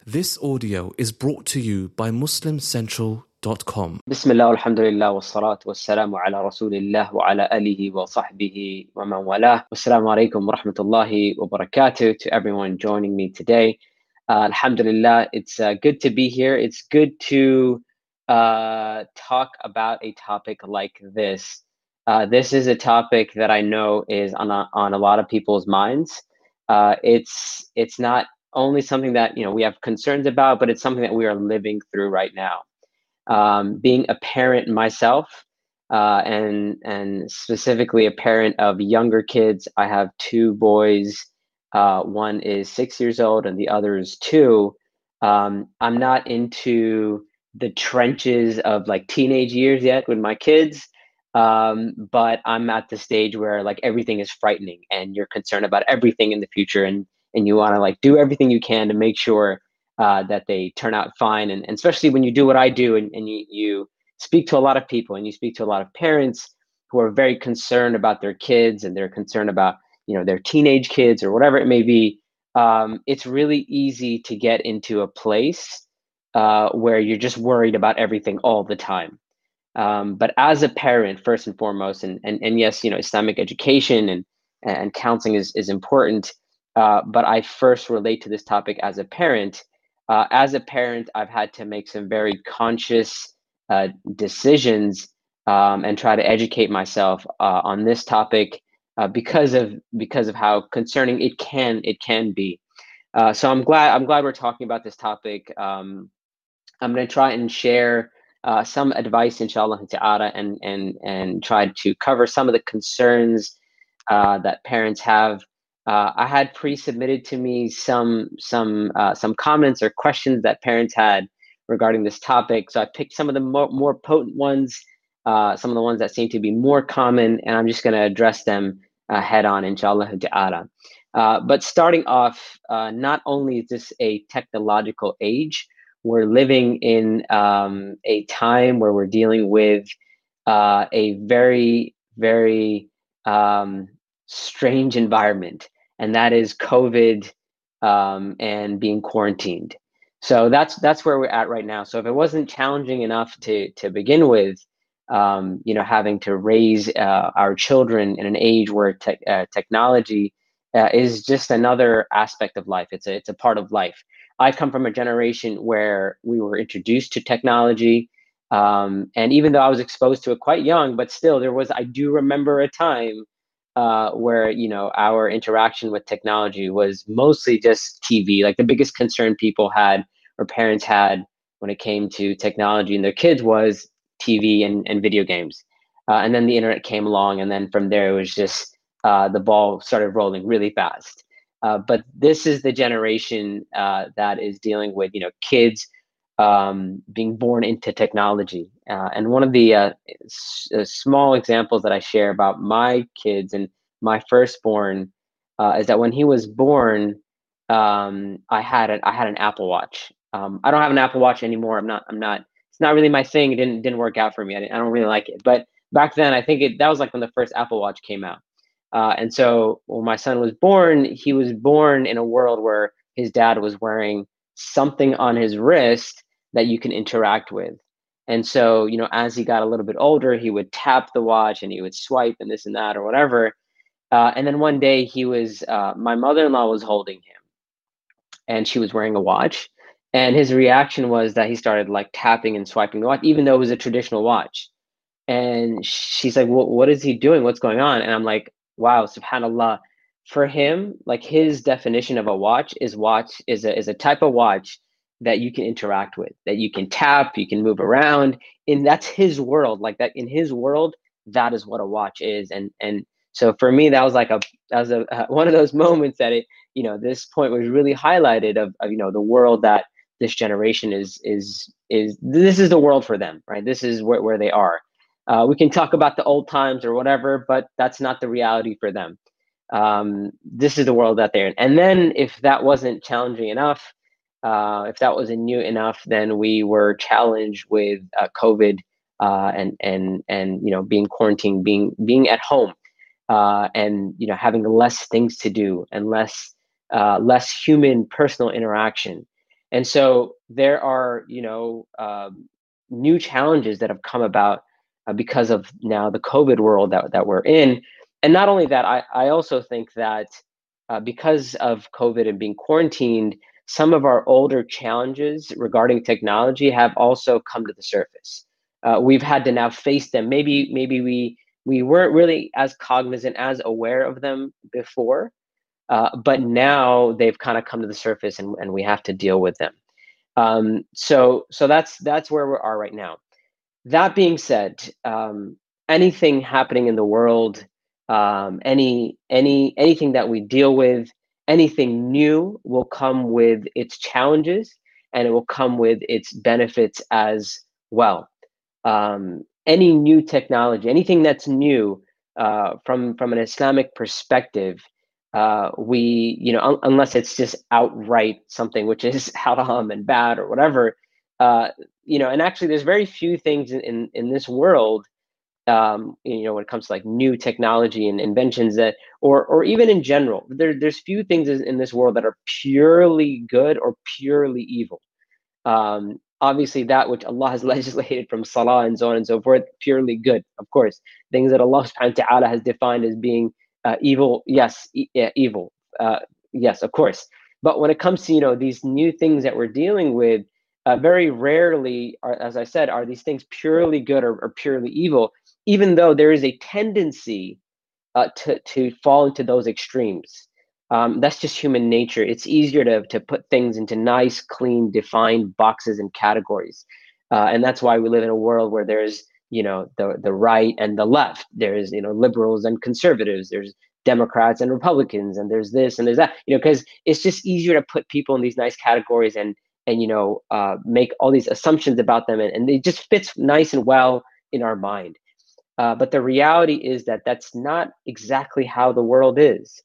This audio is brought to you by MuslimCentral.com. بسم الله والحمد لله والصلاة والسلام على رسول الله وعلى آله وصحبه ومن والاه. Wassalamu alaikum wa rahmatullahi wa barakatuh to everyone joining me today. Alhamdulillah, it's good to be here. It's good to talk about a topic like this. This is a topic that I know is on a lot of people's minds. It's not only something that we have concerns about, but it's something that we are living through right now. Being a parent myself, and specifically a parent of younger kids. I have two boys. One is 6 years old and the other is 2. I'm not into the trenches of like teenage years yet with my kids. But I'm at the stage where like everything is frightening and you're concerned about everything in the future, and you want to like do everything you can to make sure that they turn out fine. And especially when you do what I do, and you speak to a lot of people and you speak to a lot of parents who are very concerned about their kids, and they're concerned about their teenage kids or whatever it may be. It's really easy to get into a place where you're just worried about everything all the time. But as a parent, first and foremost, and yes, Islamic education and counseling is important. But I first relate to this topic as a parent. As a parent, I've had to make some very conscious decisions, and try to educate myself on this topic because of how concerning it can be. So I'm glad we're talking about this topic. I'm going to try and share some advice, inshallah ta'ala, and try to cover some of the concerns that parents have. I had pre-submitted to me some comments or questions that parents had regarding this topic. So I picked some of the more potent ones, some of the ones that seem to be more common, and I'm just going to address them head on, inshallah ta'ala. But starting off, not only is this a technological age, we're living in a time where we're dealing with a very, very strange environment, and that is COVID, and being quarantined. So that's where we're at right now. So if it wasn't challenging enough to begin with, having to raise our children in an age where technology is just another aspect of life. It's a part of life. I come from a generation where we were introduced to technology, and even though I was exposed to it quite young, but still I do remember a time where our interaction with technology was mostly just TV. Like the biggest concern people had or parents had when it came to technology and their kids was TV and video games. And then the internet came along, and then from there it was just the ball started rolling really fast. But this is the generation that is dealing with kids being born into technology. And one of the small examples that I share about my kids and my firstborn is that when he was born, I had an Apple Watch. I don't have an Apple Watch anymore. I'm not. It's not really my thing. It didn't work out for me. I don't really like it. But back then, I think that was like when the first Apple Watch came out. And so when my son was born, he was born in a world where his dad was wearing something on his wrist that you can interact with. And so, as he got a little bit older, he would tap the watch and he would swipe and this and that or whatever. And then one day my mother-in-law was holding him, and she was wearing a watch. And his reaction was that he started like tapping and swiping the watch, even though it was a traditional watch. And she's like, well, what is he doing? What's going on? And I'm like, wow, subhanallah. For him, like his definition of a watch is a type of watch that you can interact with, that you can tap, you can move around. And that's his world. Like that in his world, that is what a watch is. And so for me, that was like one of those moments that this point was really highlighted of the world that this generation is this is the world for them, right? This is where they are. We can talk about the old times or whatever, but that's not the reality for them. This is the world that they're in. And then if that wasn't challenging enough, if that wasn't new enough, then we were challenged with COVID, and being quarantined, being at home, and having less things to do and less human personal interaction. And so there are, new challenges that have come about because of now the COVID world that we're in. And not only that, I also think that because of COVID and being quarantined, some of our older challenges regarding technology have also come to the surface. We've had to now face them. Maybe we weren't really as cognizant, as aware of them before, but now they've kind of come to the surface, and we have to deal with them. So that's where we are right now. That being said, anything happening in the world, anything that we deal with, anything new will come with its challenges, and it will come with its benefits as well. Any new technology, anything that's new, from an Islamic perspective, we, unless it's just outright something which is haram and bad or whatever, and actually there's very few things in this world, when it comes to like new technology and inventions, that, or even in general, there's few things in this world that are purely good or purely evil. Obviously, that which Allah has legislated from salah and so on and so forth, purely good, of course. Things that Allah subhanahu wa ta'ala has defined as being evil, yes, yeah, evil, yes, of course. But when it comes to, these new things that we're dealing with, very rarely, as I said, are these things purely good or purely evil, even though there is a tendency to fall into those extremes. That's just human nature. It's easier to put things into nice, clean, defined boxes and categories. And that's why we live in a world where there's, the right and the left. There's, liberals and conservatives. There's Democrats and Republicans, and there's this and there's that, because it's just easier to put people in these nice categories and make all these assumptions about them, and it just fits nice and well in our mind. But the reality is that that's not exactly how the world is.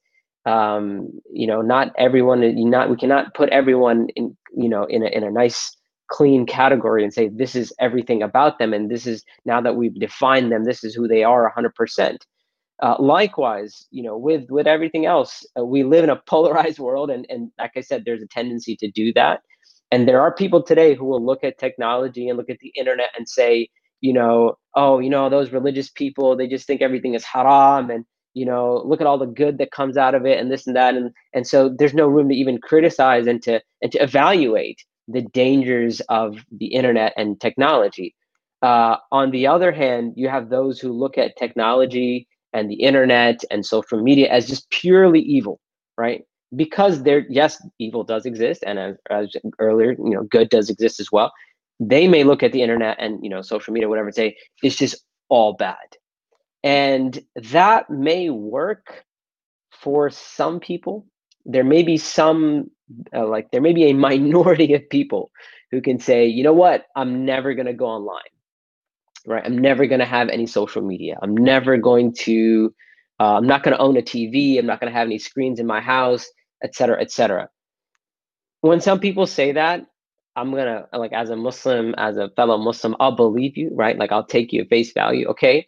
Not everyone. We cannot put everyone in in a nice, clean category and say this is everything about them, and this is, now that we've defined them, this is who they are 100%. Likewise, with everything else, we live in a polarized world, and like I said, there's a tendency to do that. And there are people today who will look at technology and look at the internet and say, oh, those religious people, they just think everything is haram, and look at all the good that comes out of it, and this and that, and so there's no room to even criticize and to evaluate the dangers of the internet and technology. On the other hand, you have those who look at technology and the internet and social media as just purely evil, right? Because yes, evil does exist, and as earlier, good does exist as well. They may look at the internet and social media, whatever, and say it's just all bad, and that may work for some people. There may be some, there may be a minority of people who can say, you know what, I'm never going to go online, right? I'm never going to have any social media. I'm never going to, I'm not going to own a TV. I'm not going to have any screens in my house, et cetera, et cetera. When some people say that, I'm going to, like, as a Muslim, as a fellow Muslim, I'll believe you, right? Like, I'll take you at face value. Okay.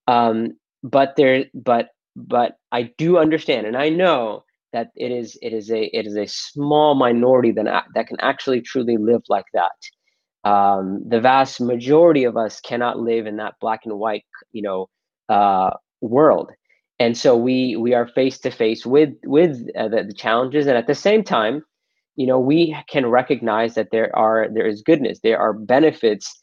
But I do understand, and I know that it is a small minority that can actually truly live like that. The vast majority of us cannot live in that black and white, world, and so we are face to face with the challenges, and at the same time, we can recognize that there is goodness, there are benefits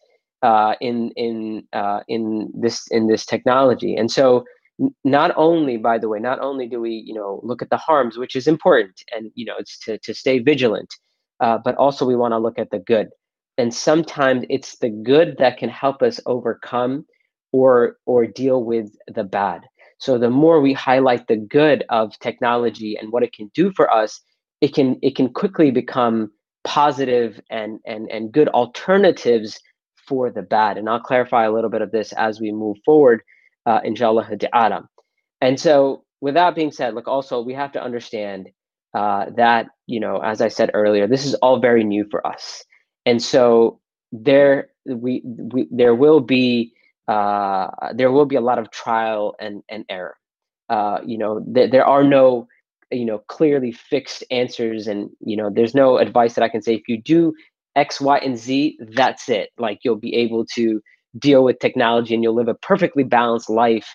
in this technology, and so not only, by the way, not only do we look at the harms, which is important, and it's to stay vigilant, but also we want to look at the good. And sometimes it's the good that can help us overcome or deal with the bad. So the more we highlight the good of technology and what it can do for us, it can quickly become positive and good alternatives for the bad. And I'll clarify a little bit of this as we move forward, inshallah ta'ala. And so with that being said, look, also we have to understand that, as I said earlier, this is all very new for us. And so there will be a lot of trial and error. There are no clearly fixed answers, and there's no advice that I can say, if you do X, Y, and Z, that's it. Like, you'll be able to deal with technology and you'll live a perfectly balanced life.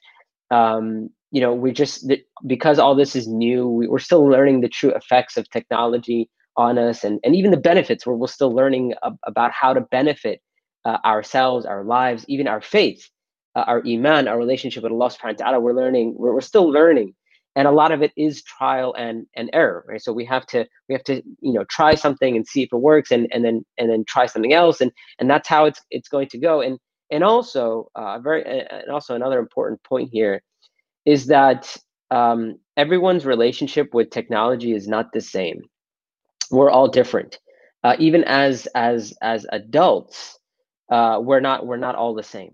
We just, because all this is new, we're still learning the true effects of technology on us, and even the benefits, where we're still learning about how to benefit ourselves, our lives, even our faith, our iman, our relationship with Allah subhanahu wa ta'ala. We're still learning. And a lot of it is trial and error, right? So we have to try something and see if it works, and then try something else, and that's how it's going to go. And also another important point here is that everyone's relationship with technology is not the same. We're all different. Even as adults, we're not all the same.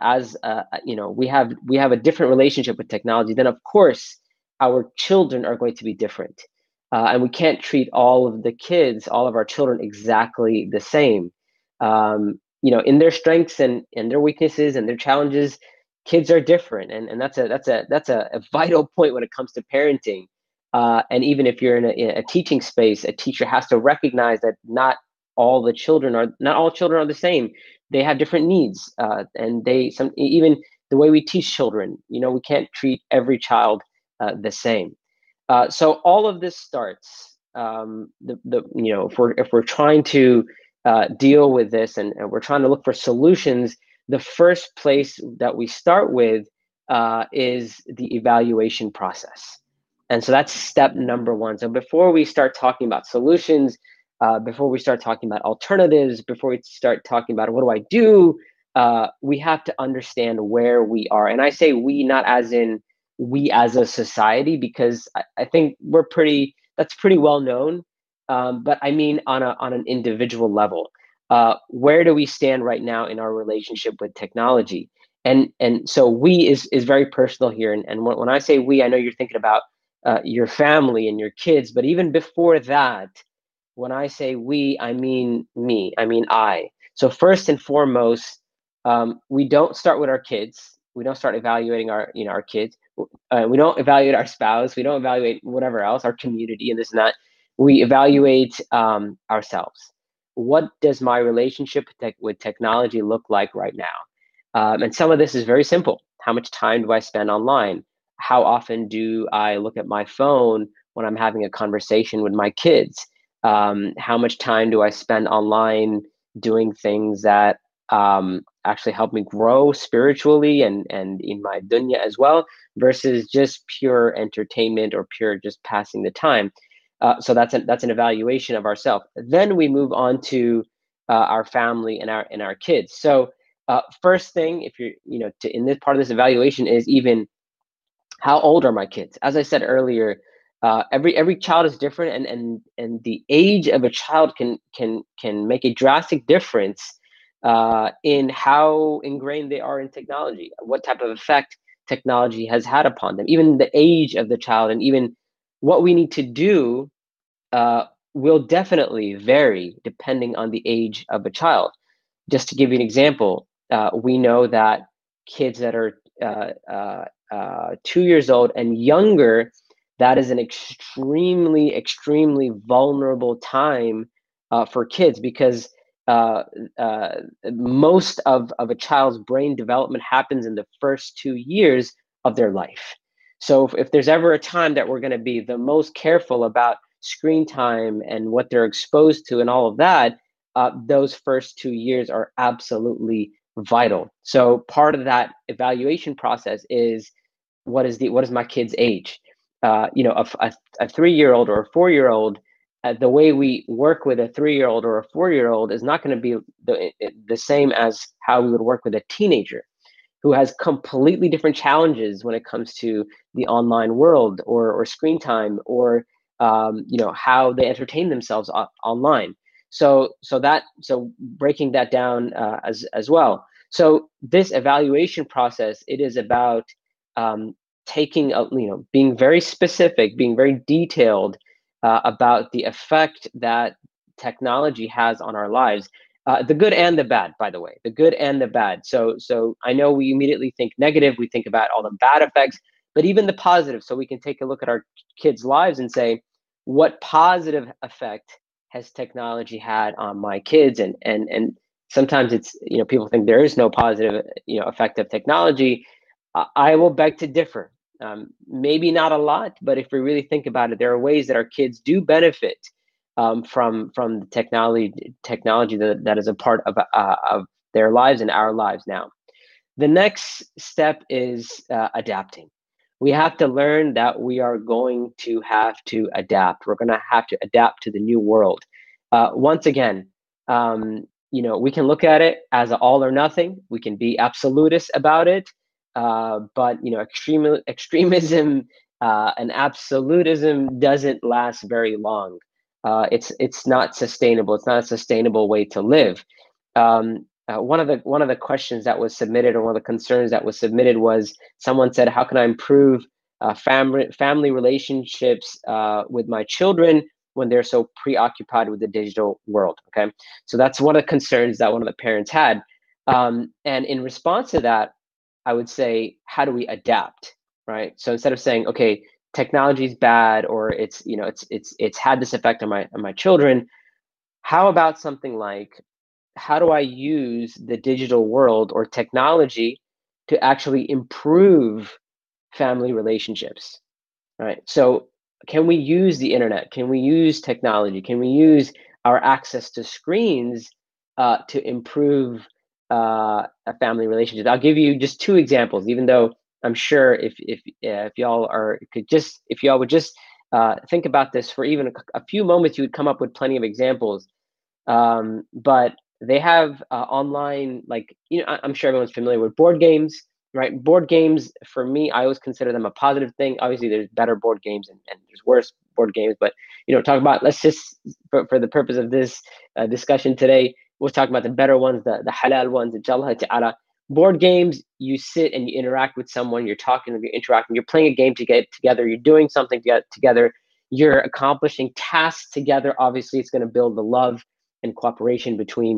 We have a different relationship with technology. Then of course our children are going to be different, and we can't treat all of our children exactly the same. In their strengths and their weaknesses and their challenges, kids are different, and that's a vital point when it comes to parenting. And even if you're in a teaching space, a teacher has to recognize that not all children are the same. They have different needs, and even the way we teach children, we can't treat every child the same. So all of this starts, if we're trying to deal with this, and we're trying to look for solutions, the first place that we start with is the evaluation process. And so that's step number one. So before we start talking about solutions, before we start talking about alternatives, before we start talking about what do I do, we have to understand where we are. And I say we, not as in we as a society, because I think that's pretty well known. But I mean on an individual level. Where do we stand right now in our relationship with technology? And so we is very personal here. And when I say we, I know you're thinking about your family and your kids, but even before that, when I say we, I mean me, I mean I. So first and foremost, we don't start with our kids. We don't start evaluating our kids. We don't evaluate our spouse. We don't evaluate whatever else, our community and this and that. We evaluate ourselves. What does my relationship with technology look like right now? And some of this is very simple. How much time do I spend online? How often do I look at my phone when I'm having a conversation with my kids? How much time do I spend online doing things that actually help me grow spiritually and in my dunya as well, versus just pure entertainment or pure just passing the time? So that's an evaluation of ourselves. Then we move on to our family and our kids. So first thing, if you're in this part of this evaluation, is even how old are my kids? As I said earlier, every child is different, and the age of a child can make a drastic difference in how ingrained they are in technology, what type of effect technology has had upon them. Even the age of the child and even what we need to do will definitely vary depending on the age of a child. Just to give you an example, we know that kids that are 2 years old and younger, that is an extremely vulnerable time for kids, because most of a child's brain development happens in the first 2 years of their life. So if there's ever a time that we're going to be the most careful about screen time and what they're exposed to and all of that, those first 2 years are absolutely vital. So part of that evaluation process is what is my kid's age? A 3-year-old or a 4-year-old, the way we work with a 3-year-old or a 4-year-old is not going to be the same as how we would work with a teenager, who has completely different challenges when it comes to the online world or screen time, or how they entertain themselves online. So breaking that down as well. So this evaluation process, it is about being very specific, being very detailed about the effect that technology has on our lives. The good and the bad, by the way, the good and the bad. So I know we immediately think negative. We think about all the bad effects, but even the positive. So we can take a look at our kids' lives and say, what positive effect has technology had on my kids? And sometimes it's, people think there is no positive, effect of technology. I will beg to differ. Maybe not a lot, but if we really think about it, there are ways that our kids do benefit from the technology that is a part of their lives and our lives now. The next step is adapting. We have to learn that we are going to have to adapt. We're going to have to adapt to the new world. Once again, we can look at it as an all or nothing. We can be absolutist about it, but extremism and absolutism doesn't last very long. It's not sustainable. It's not a sustainable way to live. One of the questions that was submitted, or one of the concerns that was submitted, was someone said, "How can I improve family relationships with my children when they're so preoccupied with the digital world?" Okay, so that's one of the concerns that one of the parents had, and in response to that, I would say, how do we adapt, right? So instead of saying, okay, technology is bad, or it's had this effect on my children, how about something like, how do I use the digital world or technology to actually improve family relationships, right? So can we use the internet? Can we use technology? Can we use our access to screens to improve a family relationship? I'll give you just two examples, even though I'm sure if y'all if y'all would just think about this for even a few moments, you would come up with plenty of examples. But they have online, like, I'm sure everyone's familiar with board games, right? Board games, for me, I always consider them a positive thing. Obviously, there's better board games and there's worse board games, but talk about, let's just, for the purpose of this discussion today, we'll talk about the better ones, the halal ones, inshallah ta'ala. Board games, you sit and you interact with someone, you're talking, you're interacting, you're playing a game to get together, you're doing something together, you're accomplishing tasks together. Obviously, it's going to build the love and cooperation between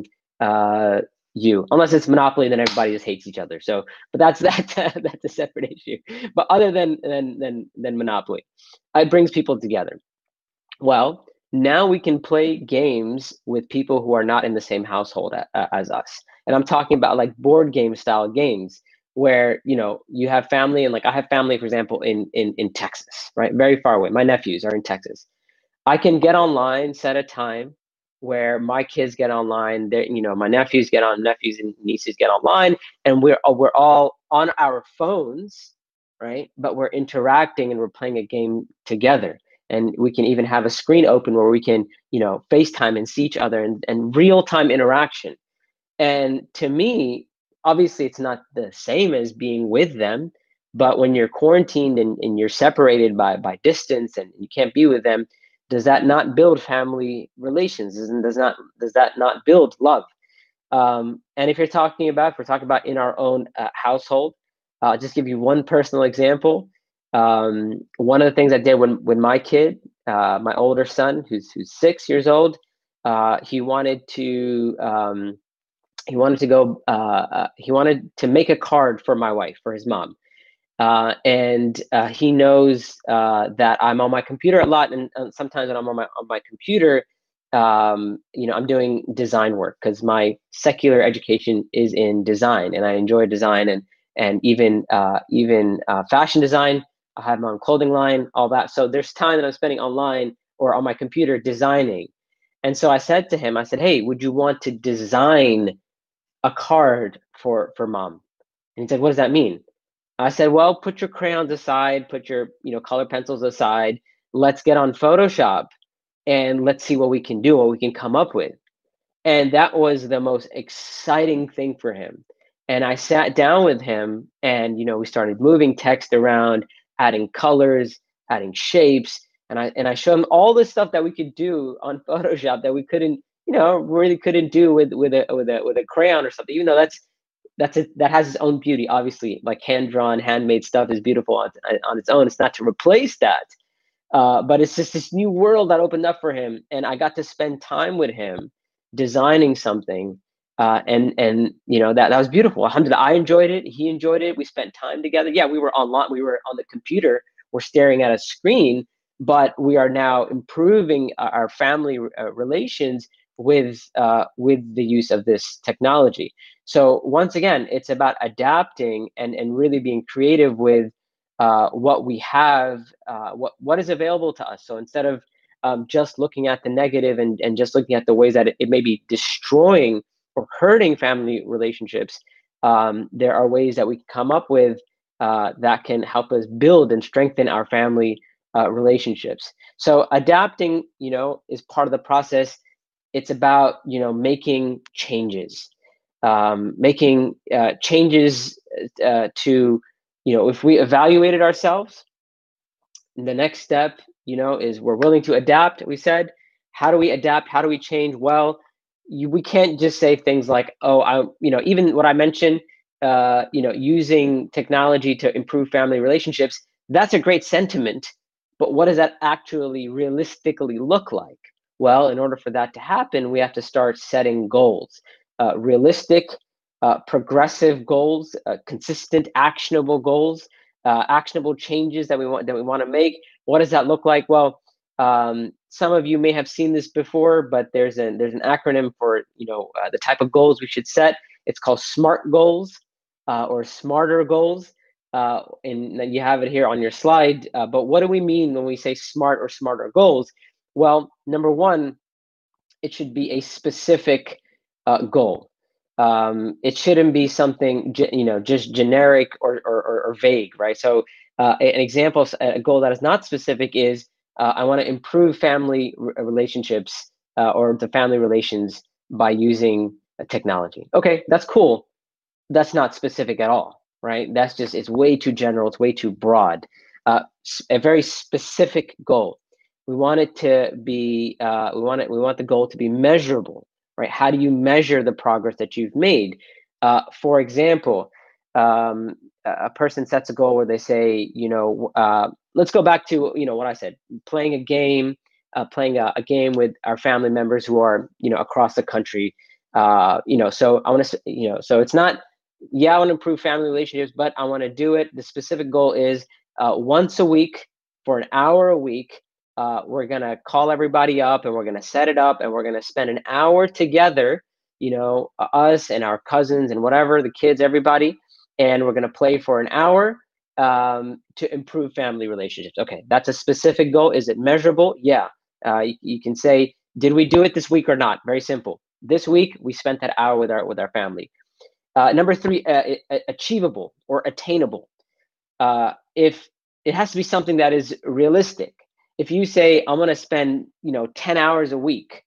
you. Unless it's Monopoly, then everybody just hates each other. So, but that's a separate issue. But other than Monopoly, it brings people together. Well, now we can play games with people who are not in the same household as us, and I'm talking about like board game style games where you have family, and like I have family, for example, in Texas, right, very far away. My nephews are in Texas. I can get online, set a time where my kids get online. My nephews and nieces get online, and we're all on our phones, right? But we're interacting and we're playing a game together. And we can even have a screen open where we can, FaceTime and see each other, and real time interaction. And to me, obviously, it's not the same as being with them. But when you're quarantined and you're separated by distance and you can't be with them, does that not build family relations? And does that not build love? And if we're talking about in our own household, I'll just give you one personal example. One of the things I did when my kid, my older son, who's 6 years old, he wanted to go. He wanted to make a card for my wife, for his mom. And he knows that I'm on my computer a lot, and sometimes when I'm on my computer, I'm doing design work because my secular education is in design, and I enjoy design and even fashion design. I have my own clothing line, all that. So there's time that I'm spending online or on my computer designing. And so I said to him, I said, "Hey, would you want to design a card for mom?" And he said, "What does that mean?" I said, "Well, put your crayons aside, put your color pencils aside. Let's get on Photoshop and let's see what we can do, what we can come up with." And that was the most exciting thing for him. And I sat down with him, and we started moving text around, adding colors, adding shapes, and I showed him all the stuff that we could do on Photoshop that we couldn't, really couldn't do with a crayon or something. Even though that has its own beauty. Obviously, like hand-drawn, handmade stuff is beautiful on its own. It's not to replace that, but it's just this new world that opened up for him, and I got to spend time with him designing something And that was beautiful. Alhamdulillah, I enjoyed it. He enjoyed it. We spent time together. Yeah, we were online. We were on the computer. We're staring at a screen, but we are now improving our family relations with the use of this technology. So once again, it's about adapting and really being creative with what we have, what is available to us. So instead of just looking at the negative and just looking at the ways that it may be destroying or hurting family relationships, there are ways that we can come up with that can help us build and strengthen our family relationships. So adapting, is part of the process. It's about, making changes, making changes to, if we evaluated ourselves, the next step, is we're willing to adapt. We said, how do we adapt? How do we change? Well, we can't just say things like, oh, even what I mentioned, using technology to improve family relationships, that's a great sentiment, but what does that actually realistically look like? Well, in order for that to happen, we have to start setting goals, realistic, progressive goals, consistent, actionable goals, actionable changes that we want to make. What does that look like? Well, some of you may have seen this before, but there's an acronym for the type of goals we should set. It's called SMART goals, or smarter goals. And you have it here on your slide. But what do we mean when we say SMART or smarter goals? Well, number one, it should be a specific goal. It shouldn't be something just generic or vague, right? So an example, a goal that is not specific is I want to improve family relationships or the family relations by using technology. Okay, that's cool. That's not specific at all, right? It's way too general. It's way too broad. A very specific goal. We want it to be. We want the goal to be measurable, right? How do you measure the progress that you've made? For example, a person sets a goal where they say, let's go back to what I said, playing a game, playing a game with our family members who are across the country. So I want to, so it's not, I want to improve family relationships, but I want to do it. The specific goal is once a week for an hour a week. We're going to call everybody up and we're going to set it up and we're going to spend an hour together, us and our cousins and whatever, the kids, everybody. And we're going to play for an hour to improve family relationships. Okay, that's a specific goal. Is it measurable? Yeah. You can say, did we do it this week or not? Very simple. This week, we spent that hour with our family. Number three, achievable or attainable. If it has to be something that is realistic. If you say, I'm going to spend, 10 hours a week,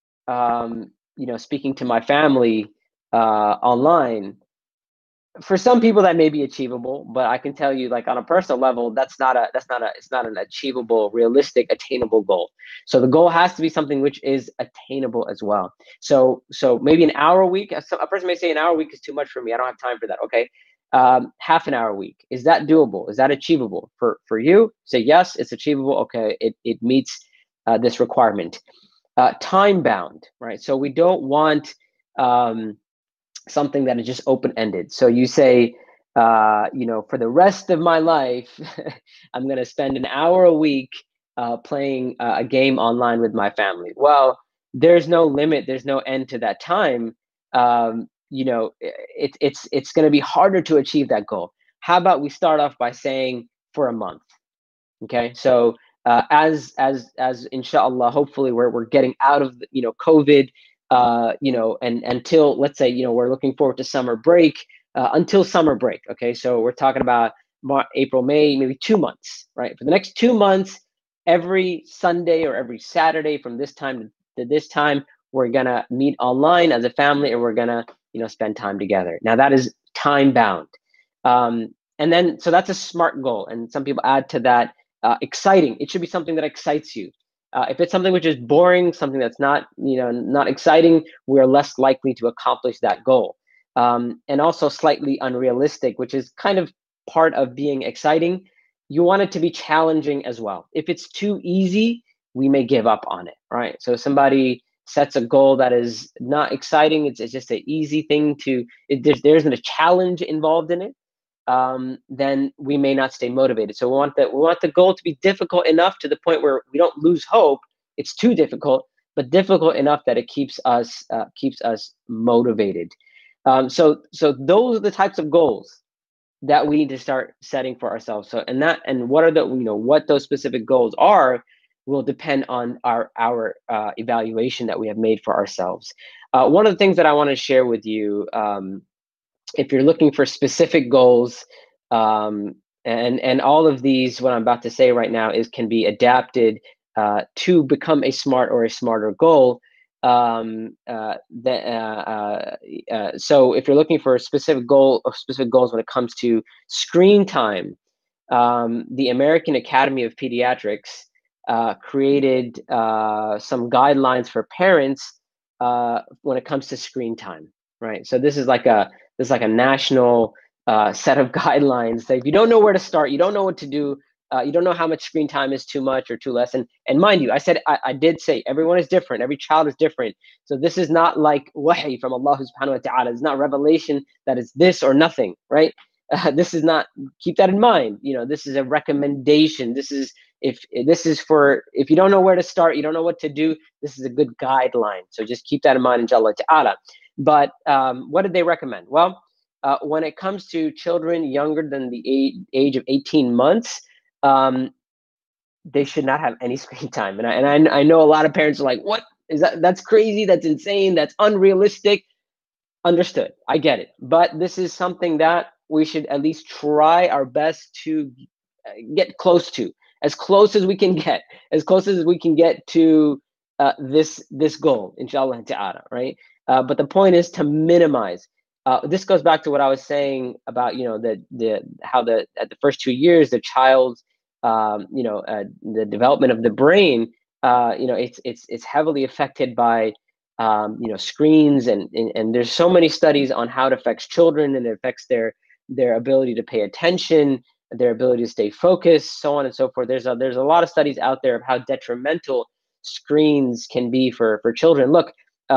speaking to my family online, for some people that may be achievable, but I can tell you, like on a personal level, it's not an achievable, realistic, attainable goal. So the goal has to be something which is attainable as well. So maybe an hour a week. A person may say an hour a week is too much for me. I don't have time for that. Okay, half an hour a week. Is that doable? Is that achievable for you? Say yes, it's achievable. Okay, it meets this requirement. Time bound, right? So we don't want something that is just open-ended. So you say, for the rest of my life, I'm going to spend an hour a week playing a game online with my family. Well, there's no limit. There's no end to that time. It's going to be harder to achieve that goal. How about we start off by saying for a month? Okay, so as inshallah, hopefully we're getting out of COVID. And until, let's say, we're looking forward to summer break, until summer break. Okay, so we're talking about April, May, maybe 2 months, right? For the next 2 months, every Sunday or every Saturday from this time to this time, we're gonna meet online as a family and we're gonna, spend time together. Now that is time bound. And then, so that's a SMART goal. And some people add to that, exciting. It should be something that excites you. If it's something which is boring, something that's not exciting, we are less likely to accomplish that goal. And also slightly unrealistic, which is kind of part of being exciting. You want it to be challenging as well. If it's too easy, we may give up on it, right? So somebody, sets a goal that is not exciting, it's just an easy thing to, there isn't a challenge involved in it, then we may not stay motivated. So we want the goal to be difficult enough to the point where we don't lose hope. It's too difficult, but difficult enough that it keeps us motivated. So those are the types of goals that we need to start setting for ourselves. So and what are the, what those specific goals are will depend on our evaluation that we have made for ourselves. One of the things that I want to share with you, if you're looking for specific goals, and all of these, what I'm about to say right now, can be adapted to become a smart or a smarter goal. So if you're looking for a specific goal or specific goals when it comes to screen time, the American Academy of Pediatrics created some guidelines for parents when it comes to screen time, right? So this is like a national set of guidelines that if you don't know where to start, you don't know what to do, you don't know how much screen time is too much or too less. And mind you, I did say everyone is different, every child is different. So this is not like wahy from Allah subhanahu wa ta'ala. It's not revelation that is this or nothing, right? This is not, keep that in mind. This is a recommendation. If you don't know where to start, you don't know what to do, this is a good guideline. So just keep that in mind, inshallah ta'ala. But what did they recommend? Well, when it comes to children younger than the age of 18 months, they should not have any screen time. And I know a lot of parents are like, what is that? That's crazy. That's insane. That's unrealistic. Understood. I get it. But this is something that we should at least try our best to get close to, as close as we can get, to this goal, inshallah ta'ala, right? But the point is to minimize. This goes back to what I was saying about, at the first 2 years, the child's, the development of the brain, it's heavily affected by, screens, and there's so many studies on how it affects children, and it affects their ability to pay attention, their ability to stay focused, so on and so forth. There's a lot of studies out there of how detrimental screens can be for children. Look,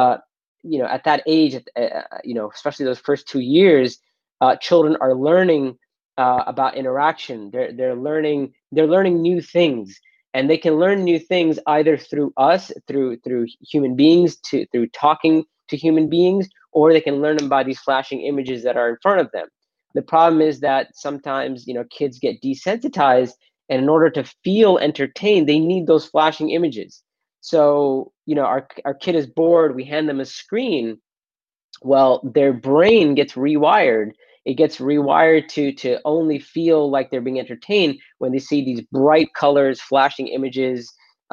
at that age, especially those first 2 years, children are learning about interaction. They're learning new things, and they can learn new things either through us, through human beings, through talking to human beings, or they can learn them by these flashing images that are in front of them. The problem is that sometimes, kids get desensitized, and in order to feel entertained, they need those flashing images. So, our kid is bored, we hand them a screen. Well, their brain gets rewired. It gets rewired to only feel like they're being entertained when they see these bright colors, flashing images,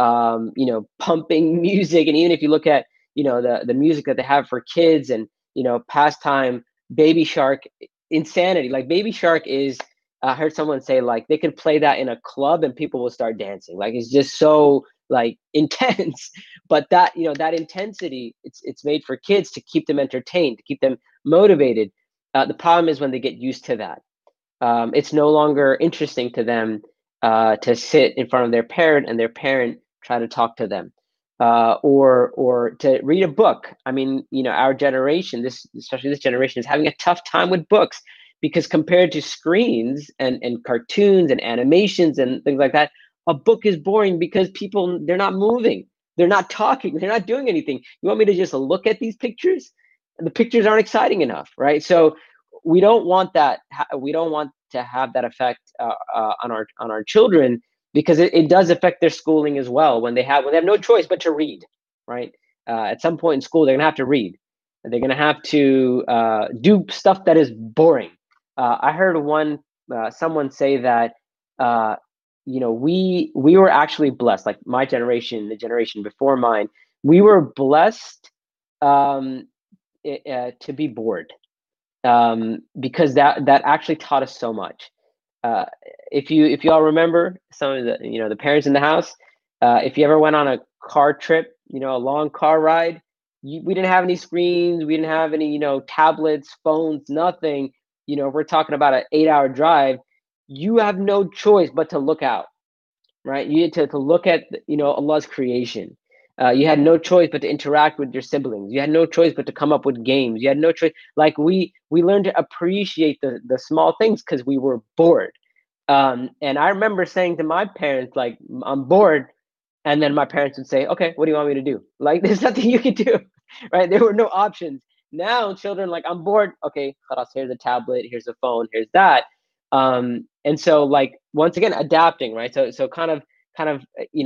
pumping music. And even if you look at, the music that they have for kids, and, pastime, Baby Shark, insanity. Like Baby Shark is, I heard someone say, like, they could play that in a club and people will start dancing. Like, it's just so, like, intense. But that, that intensity, it's made for kids to keep them entertained, to keep them motivated. The problem is when they get used to that, it's no longer interesting to them to sit in front of their parent and their parent try to talk to them, or to read a book. I mean, our generation, especially this generation, is having a tough time with books, because compared to screens and cartoons and animations and things like that, a book is boring because they're not moving, they're not talking, they're not doing anything. You want me to just look at these pictures? The pictures aren't exciting enough, right? So we don't want that. We don't want to have that effect on our children, because it does affect their schooling as well. When they have no choice but to read, right? At some point in school, they're gonna have to read. They're gonna have to do stuff that is boring. I heard someone say that we were actually blessed, like my generation, the generation before mine, we were blessed to be bored, because that actually taught us so much. If you all remember, some of the parents in the house, if you ever went on a car trip, a long car ride, we didn't have any screens, we didn't have any tablets, phones, nothing. We're talking about an 8-hour drive. You have no choice but to look out, right? You need to look at Allah's creation. You had no choice but to interact with your siblings. You had no choice but to come up with games. You had no choice. Like we learned to appreciate the small things because we were bored. And I remember saying to my parents, like, I'm bored. And then my parents would say, okay, what do you want me to do? Like, there's nothing you can do, right? There were no options. Now children, like, I'm bored. Okay, khalas, here's a tablet, here's a phone, here's that. And so, like, once again, adapting, right? So kind of,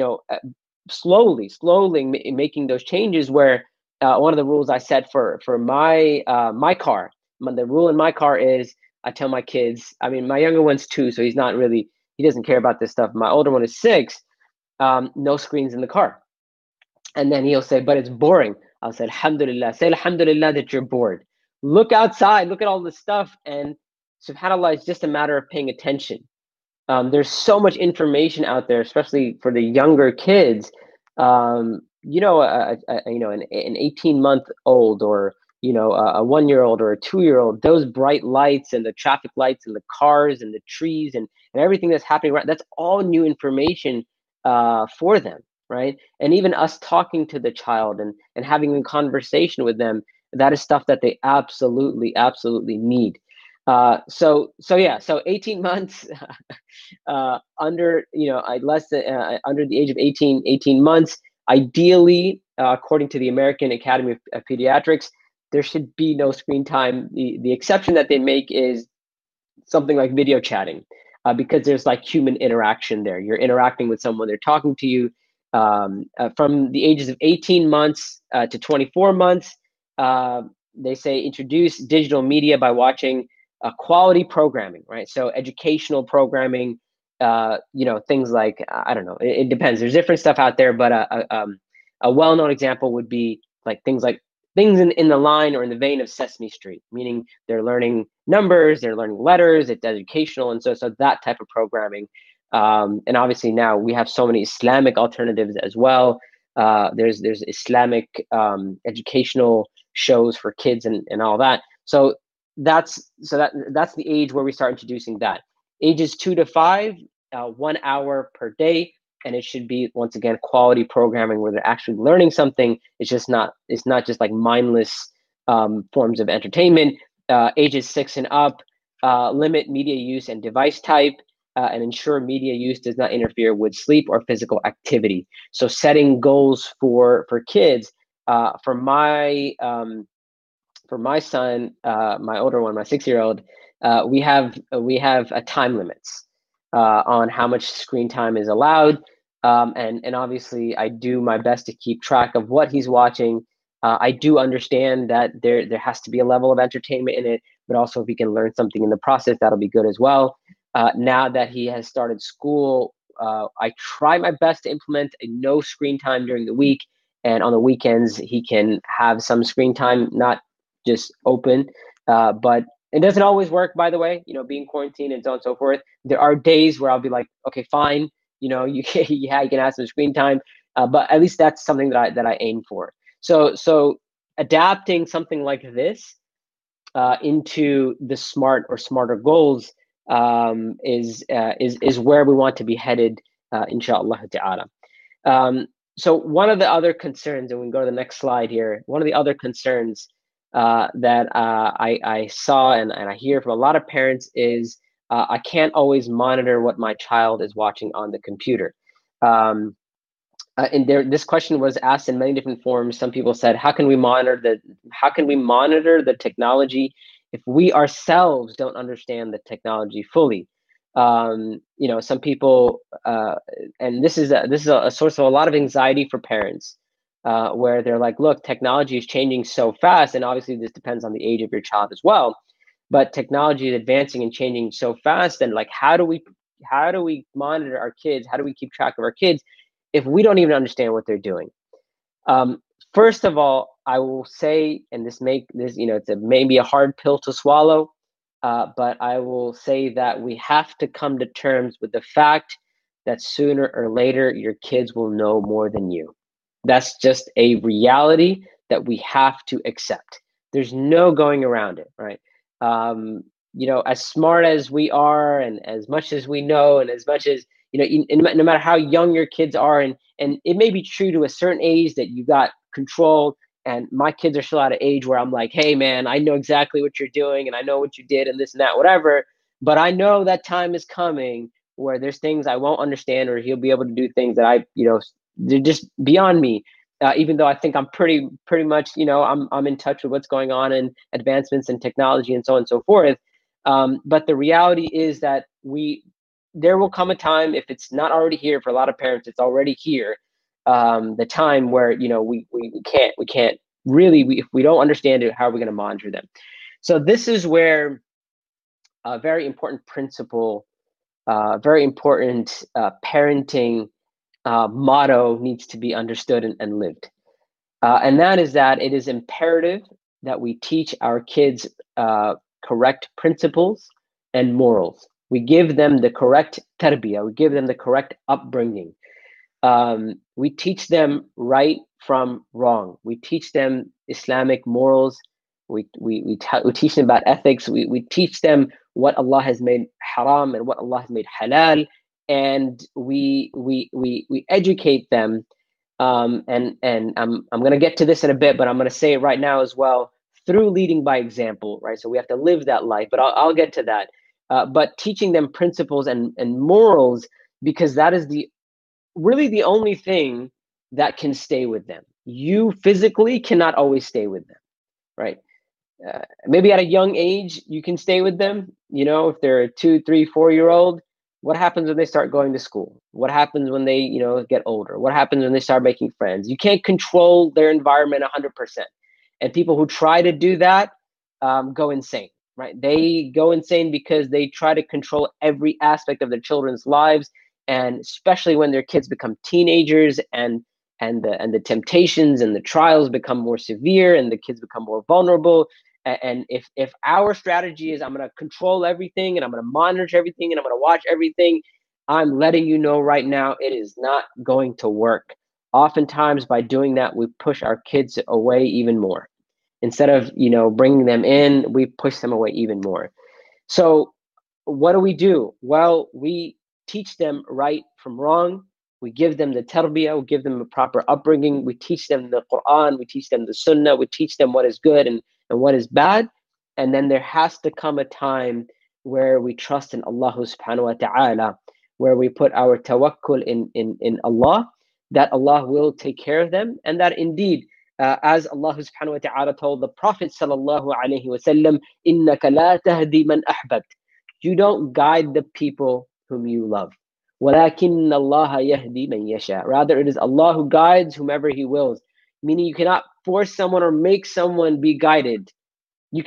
slowly making those changes where one of the rules I set for my car, the rule in my car is I tell my kids, I mean, my younger one's 2, so he doesn't care about this stuff. My older one is 6. No screens in the car. And then he'll say, but it's boring. I'll say, Alhamdulillah. Say Alhamdulillah that you're bored. Look outside, look at all the stuff. And subhanAllah, it's just a matter of paying attention. There's so much information out there, especially for the younger kids. An 18-month-old or a 1-year-old or a 2-year-old, those bright lights and the traffic lights and the cars and the trees and everything that's happening around, that's all new information for them, right? And even us talking to the child and having a conversation with them, that is stuff that they absolutely need. So 18 months under less than under the age of 18 months, ideally, according to the American Academy of Pediatrics, there should be no screen time. The exception that they make is something like video chatting, because there's like human interaction there. You're interacting with someone, they're talking to you. From the ages of 18 months to 24 months, they say introduce digital media by watching quality programming, right? So educational programming, things like, I don't know, it depends. There's different stuff out there, but a well-known example would be like things in the line or in the vein of Sesame Street, meaning they're learning numbers, they're learning letters, it's educational, and so that type of programming. And obviously now we have so many Islamic alternatives as well. There's Islamic educational shows for kids and all that. So that's the age where we start introducing that. Ages 2 to 5, 1 hour per day, and it should be, once again, quality programming where they're actually learning something. It's not just like mindless forms of entertainment. Ages 6 and up, limit media use and device type, and ensure media use does not interfere with sleep or physical activity. So setting goals for kids. For my son, my older one, my 6-year-old, we have time limits on how much screen time is allowed, and obviously I do my best to keep track of what he's watching. I do understand that there has to be a level of entertainment in it, but also if he can learn something in the process, that'll be good as well. Now that he has started school, I try my best to implement a no screen time during the week, and on the weekends he can have some screen time, not just open. But it doesn't always work, by the way, being quarantined and so on and so forth. There are days where I'll be like, okay, fine, you can, yeah, you can have some screen time, but at least that's something that I aim for. So adapting something like this into the smart or smarter goals is where we want to be headed, inshallah ta'ala. So one of the other concerns, and we can go to the next slide here, one of the other concerns that I saw and I hear from a lot of parents is I can't always monitor what my child is watching on the computer. This question was asked in many different forms. Some people said, how can we monitor the technology if we ourselves don't understand the technology fully? Some people, and this is a source of a lot of anxiety for parents, where they're like, look, technology is changing so fast, and obviously this depends on the age of your child as well, but technology is advancing and changing so fast, and like, how do we monitor our kids? How do we keep track of our kids if we don't even understand what they're doing? First of all, I will say, and it's maybe a hard pill to swallow, but I will say that we have to come to terms with the fact that sooner or later your kids will know more than you. That's just a reality that we have to accept. There's no going around it, right? As smart as we are, and as much as we know, and as much as no matter how young your kids are, and it may be true to a certain age that you got control. And my kids are still at an age where I'm like, hey man, I know exactly what you're doing, and I know what you did, and this and that, whatever. But I know that time is coming where there's things I won't understand, or he'll be able to do things that they're just beyond me. Even though I think I'm pretty much, I'm in touch with what's going on in advancements in technology and so on and so forth. But the reality is that there will come a time, if it's not already here for a lot of parents, it's already here. The time where we can't really, if we don't understand it, how are we going to monitor them? So this is where a very important principle, very important parenting motto needs to be understood and lived. And that is that it is imperative that we teach our kids correct principles and morals. We give them the correct tarbiyah, we give them the correct upbringing. We teach them right from wrong. We teach them Islamic morals. We teach them about ethics. We teach them what Allah has made haram and what Allah has made halal, and we educate them. And I'm going to get to this in a bit, but I'm going to say it right now as well, through leading by example, right? So we have to live that life, but I'll get to that. But teaching them principles and morals, because that is really the only thing that can stay with them. You physically cannot always stay with them, right? Maybe at a young age you can stay with them. If they're a 2, 3, 4-year-old, what happens when they start going to school? What happens when they get older? What happens when they start making friends? You can't control their environment 100%. And people who try to do that go insane, right? They go insane because they try to control every aspect of their children's lives, and especially when their kids become teenagers, and the temptations and the trials become more severe, and the kids become more vulnerable. And if our strategy is, I'm going to control everything, and I'm going to monitor everything, and I'm going to watch everything, I'm letting you know right now, it is not going to work. Oftentimes, by doing that, we push our kids away even more. Instead of bringing them in, we push them away even more. So what do? Well, we teach them right from wrong. We give them the tarbiyah, we give them a proper upbringing. We teach them the Quran, we teach them the Sunnah, we teach them what is good and what is bad. And then there has to come a time where we trust in Allah subhanahu wa ta'ala, where we put our tawakkul in Allah, that Allah will take care of them, and that indeed, as Allah subhanahu wa ta'ala told the Prophet sallallahu alaihi wasallam, إِنَّكَ لَا تَهْدِي مَنْ أَحْبَبْتَ. You don't guide the people whom you love. وَلَكِنَّ اللَّهَ يَهْدِي مَنْ يَشَاءُ. Rather, it is Allah who guides whomever He wills. Meaning, you cannot force someone or make someone be guided. Allah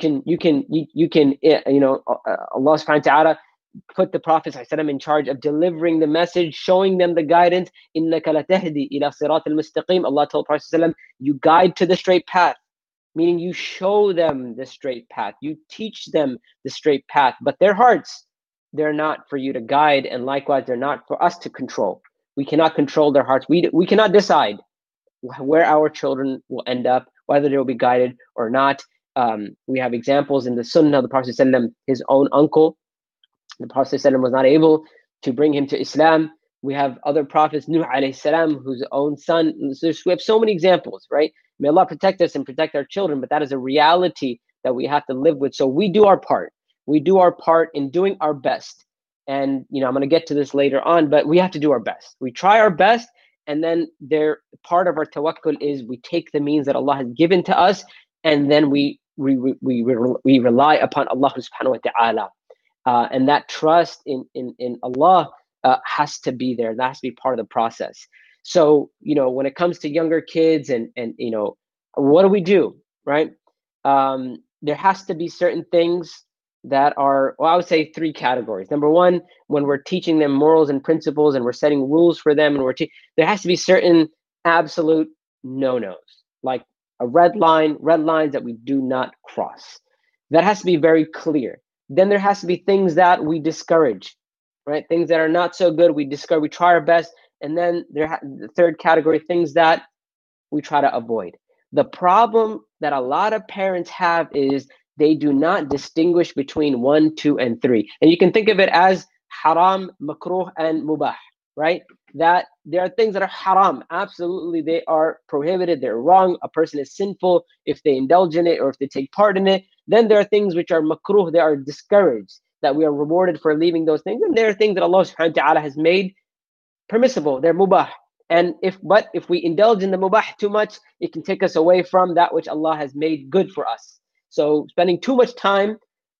subhanahu wa ta'ala put the Prophet in charge of delivering the message, showing them the guidance. إِنَّكَ لَتَهْدِي إِلَى صِرَاطِ الْمُسْتَقِيمِ. Allah told Prophet, you guide to the straight path. Meaning, you show them the straight path. You teach them the straight path. But their hearts, they're not for you to guide, and likewise, they're not for us to control. We cannot control their hearts. We cannot decide where our children will end up, whether they will be guided or not. We have examples in the Sunnah of the Prophet ﷺ, his own uncle. The Prophet ﷺ was not able to bring him to Islam. We have other prophets, Nuh alayhi salam, whose own son. We have so many examples, right? May Allah protect us and protect our children, but that is a reality that we have to live with. So we do our part. We do our part in doing our best. And I'm going to get to this later on, but we have to do our best. We try our best, and then part of our tawakkul is we take the means that Allah has given to us, and then we rely upon Allah subhanahu wa ta'ala. And that trust in Allah has to be there. That has to be part of the process. So, when it comes to younger kids and what do? Right? There has to be certain things that are, I would say 3 categories. Number one, when we're teaching them morals and principles and we're setting rules for them, and there has to be certain absolute no-nos, like a red lines that we do not cross. That has to be very clear. Then there has to be things that we discourage, right? Things that are not so good, we discourage, we try our best. And then the third category, things that we try to avoid. The problem that a lot of parents have is they do not distinguish between 1, 2, and 3. And you can think of it as haram, makruh, and mubah. right? That there are things that are haram. Absolutely, they are prohibited. They're wrong. A person is sinful if they indulge in it or if they take part in it. Then there are things which are makruh. They are discouraged, that we are rewarded for leaving those things. And there are things that Allah subhanahu wa ta'ala has made permissible. They're mubah. And if we indulge in the mubah too much, it can take us away from that which Allah has made good for us. So spending too much time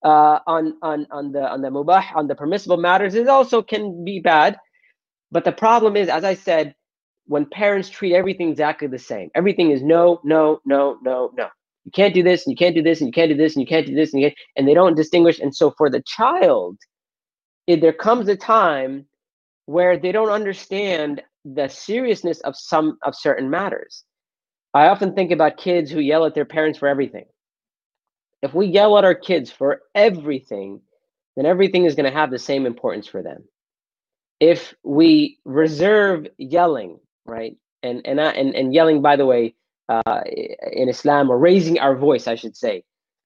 on the mubah, on the permissible matters, is also can be bad. But the problem is, as I said, when parents treat everything exactly the same, everything is no, no, no, no, no. You can't do this, and you can't do this, and you can't do this, and you can't do this, and they don't distinguish. And so for the child, there comes a time where they don't understand the seriousness of certain matters. I often think about kids who yell at their parents for everything. If we yell at our kids for everything, then everything is going to have the same importance for them. If we reserve yelling, right, and yelling, by the way, in Islam, or raising our voice, I should say,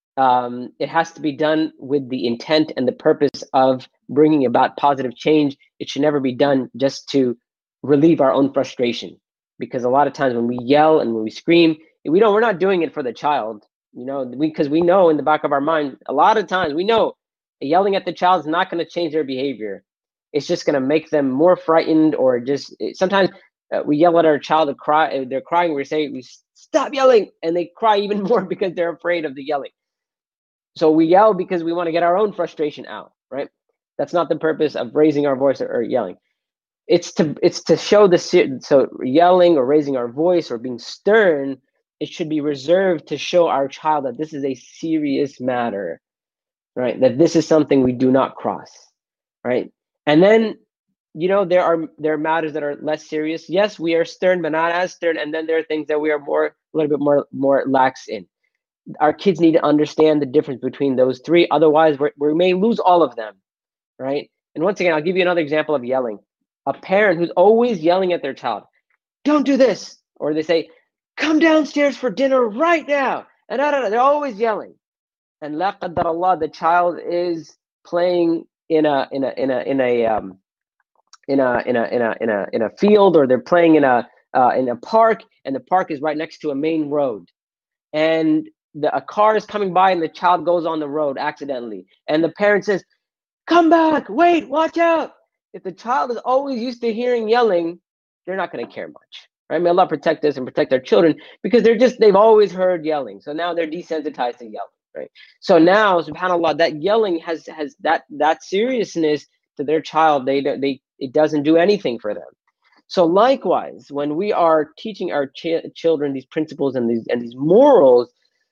it has to be done with the intent and the purpose of bringing about positive change. It should never be done just to relieve our own frustration, because a lot of times when we yell and when we scream, we're not doing it for the child, because we know in the back of our mind, a lot of times we know yelling at the child is not going to change their behavior. It's just going to make them more frightened, or just sometimes we yell at our child to cry. They're crying. We say, stop yelling, and they cry even more because they're afraid of the yelling. So we yell because we want to get our own frustration out, right? That's not the purpose of raising our voice or yelling. It's to show so yelling or raising our voice or being stern, it should be reserved to show our child that this is a serious matter, right? That this is something we do not cross, right? And then, there are matters that are less serious. Yes, we are stern, but not as stern. And then there are things that we are a little bit more lax in. Our kids need to understand the difference between those three. Otherwise, we may lose all of them, right? And once again, I'll give you another example of yelling. A parent who's always yelling at their child, don't do this. Or they say, come downstairs for dinner right now. And they're always yelling. And la qaddar Allah, the child is playing in a field, or they're playing in a park, and the park is right next to a main road. And a car is coming by and the child goes on the road accidentally. And the parent says, come back, wait, watch out. If the child is always used to hearing yelling, they're not going to care much, right? May Allah protect us and protect our children, because they've always heard yelling. So now they're desensitized to yelling, right? So now, subhanAllah, that yelling has that seriousness to their child. It doesn't do anything for them. So likewise, when we are teaching our children these principles and these morals,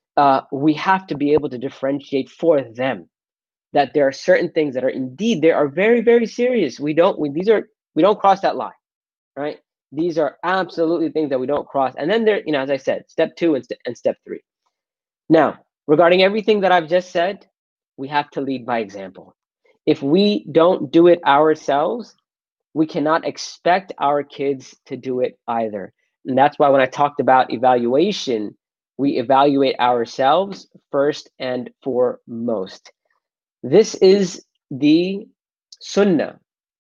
we have to be able to differentiate for them that there are certain things that are indeed, they are very, very serious. We don't cross that line, right? These are absolutely things that we don't cross. And then there, as I said, step 2 and step 3. Now, regarding everything that I've just said, we have to lead by example. If we don't do it ourselves, we cannot expect our kids to do it either. And that's why when I talked about evaluation, we evaluate ourselves first and foremost. This is the sunnah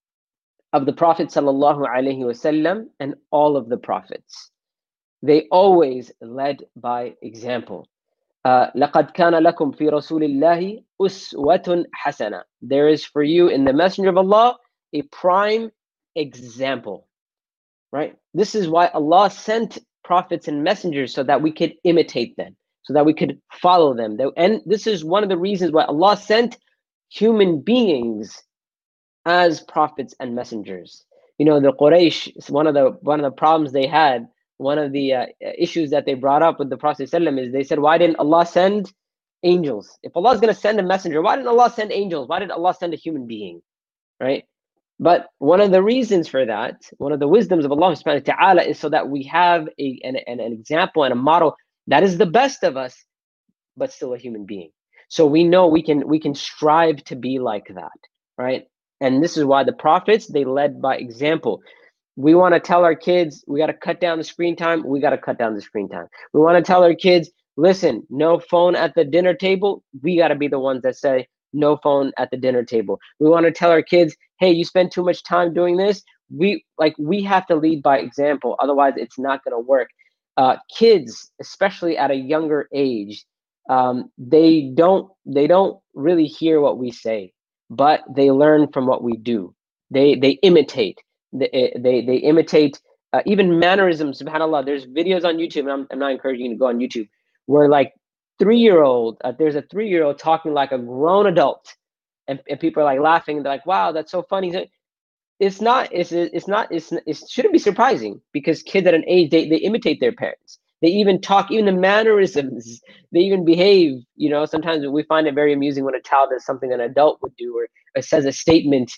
of the Prophet sallallahu alaihi wasallam and all of the prophets. They always led by example. لَقَدْ كَانَ لَكُمْ فِي رَسُولِ اللَّهِ أُسْوَةٌ حَسَنَةٌ. There is for you in the Messenger of Allah a prime example, right? This is why Allah sent prophets and messengers, so that we could imitate them, so that we could follow them. And this is one of the reasons why Allah sent human beings as prophets and messengers. The Quraysh, one of the problems they had, one of the issues that they brought up with the Prophet ﷺ is they said, why didn't Allah send angels? If Allah is going to send a messenger, why didn't Allah send angels? Why did Allah send a human being, right? But one of the reasons for that, one of the wisdoms of Allah subhanahu wa ta'ala, is so that we have an example and a model that is the best of us, but still a human being. So we know we can strive to be like that, right? And this is why the prophets, they led by example. We want to tell our kids, we got to cut down the screen time. We got to cut down the screen time. We want to tell our kids, listen, no phone at the dinner table. We got to be the ones that say no phone at the dinner table. We want to tell our kids, hey, you spend too much time doing this. we have to lead by example. Otherwise, it's not going to work. Kids, especially at a younger age, they don't really hear what we say, but they learn from what we do. They imitate. They imitate even mannerisms. SubhanAllah, there's videos on YouTube, and I'm not encouraging you to go on YouTube, where like 3-year-old, there's a 3-year-old talking like a grown adult, and people are like laughing, and they're like, "Wow, that's so funny." It shouldn't be surprising, because kids at an age, they imitate their parents. They even talk, even the mannerisms, they even behave. Sometimes we find it very amusing when a child does something an adult would do, or says a statement,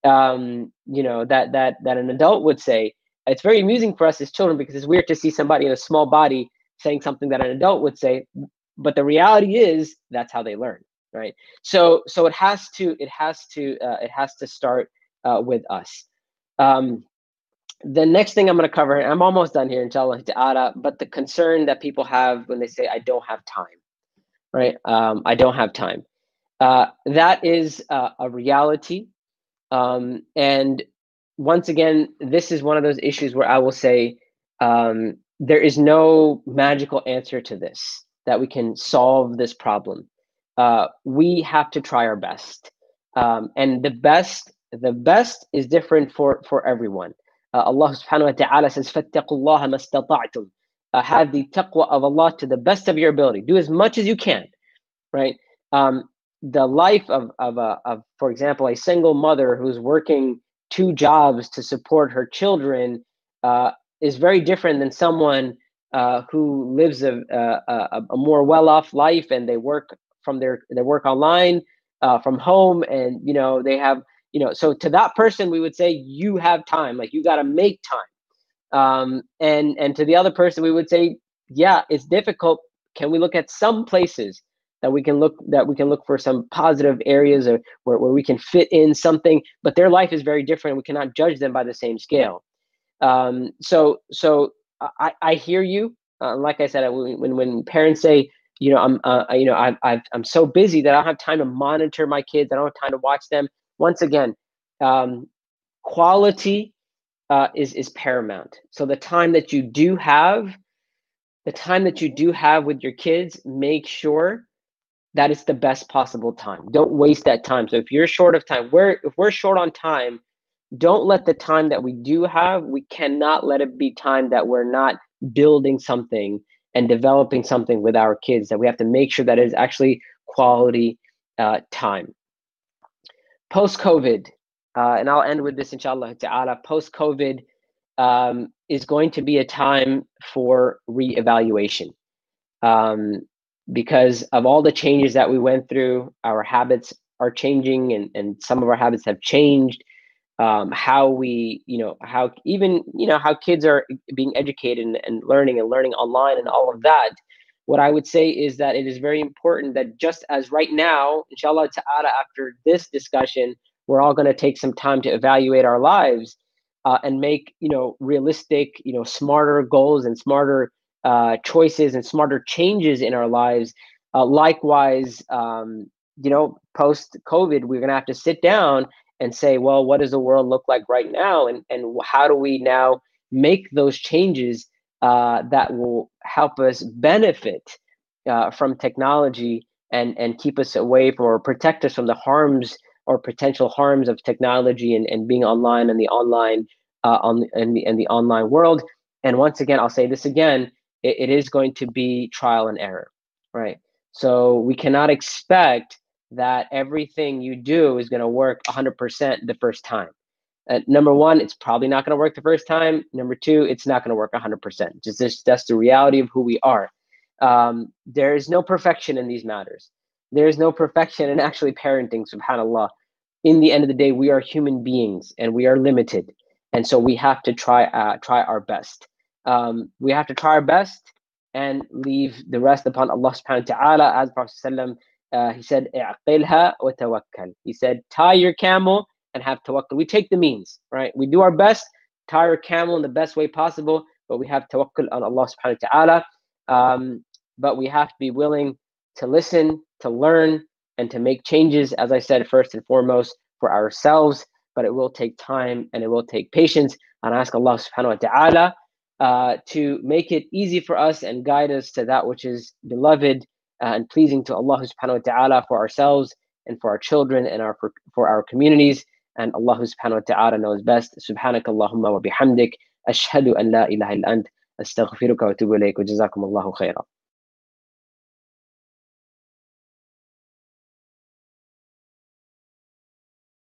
that an adult would say. It's very amusing for us as children, because it's weird to see somebody in a small body saying something that an adult would say. But the reality is that's how they learn, right? So it has to start with us. The next thing I'm going to cover, and I'm almost done here, inshallah ta'ala, but the concern that people have when they say, I don't have time, right? I don't have time. That is a reality. And once again, this is one of those issues where I will say there is no magical answer to this, that we can solve this problem. We have to try our best. And the best is different for everyone. Allah subhanahu wa ta'ala says, فَاتَّقُوا اللَّهَ مَا اسْتَطَعْتُمْ. Have the taqwa of Allah to the best of your ability. Do as much as you can, right? The life of for example, a single mother who's working 2 jobs to support her children is very different than someone who lives a more well-off life, and they work they work online from home, and they have so to that person we would say, you have time, like you got to make time. And to the other person we would say, yeah, it's difficult. Can we look at some places that we can look for some positive areas where we can fit in something, but their life is very different. We cannot judge them by the same scale. So I hear you. Like I said, when parents say, I'm so busy that I don't have time to monitor my kids, I don't have time to watch them. Once again, quality is paramount. So the time that you do have with your kids, make sure that it's the best possible time. Don't waste that time. So if you're short of time, if we're short on time, don't let the time that we do have, we cannot let it be time that we're not building something and developing something with our kids, that we have to make sure that it is actually quality time. Post-COVID, and I'll end with this, inshallah ta'ala, post-COVID is going to be a time for reevaluation. Because of all the changes that we went through, our habits are changing, and some of our habits have changed. How kids are being educated and learning online and all of that. What I would say is that it is very important that, just as right now, inshallah ta'ala, after this discussion, we're all going to take some time to evaluate our lives and make realistic, smarter goals and smarter choices and smarter changes in our lives. Likewise, post COVID, we're going to have to sit down and say, well, what does the world look like right now, and how do we now make those changes that will help us benefit from technology and keep us away from, or protect us from, the harms or potential harms of technology and being online and the online in the online world. And once again, I'll say this again, it is going to be trial and error, right? So we cannot expect that everything you do is going to work 100% the first time. Number one, it's probably not going to work the first time. Number two, it's not going to work 100%. That's the reality of who we are. There is no perfection in these matters. There is no perfection in actually parenting, subhanAllah. In the end of the day, we are human beings and we are limited. And so we have to try our best. We have to try our best and leave the rest upon Allah subhanahu wa ta'ala. As Prophet he said, "I'qilha wa tawakkal." He said, tie your camel and have tawakkul. We take the means, right? We do our best, tie our camel in the best way possible, but we have tawakkul on Allah subhanahu wa ta'ala. But we have to be willing to listen, to learn, and to make changes, as I said, first and foremost, for ourselves, but it will take time and it will take patience. And I ask Allah subhanahu wa ta'ala to make it easy for us and guide us to that which is beloved and pleasing to Allah subhanahu wa ta'ala for ourselves and for our children and for our communities. And Allah subhanahu wa ta'ala knows best. Subhanak Allahumma wa bihamdik. Ashhadu an la ilaha illa ant. Astaghfiruka wa atubu ilayk. Wa jazakum Allahu khairan.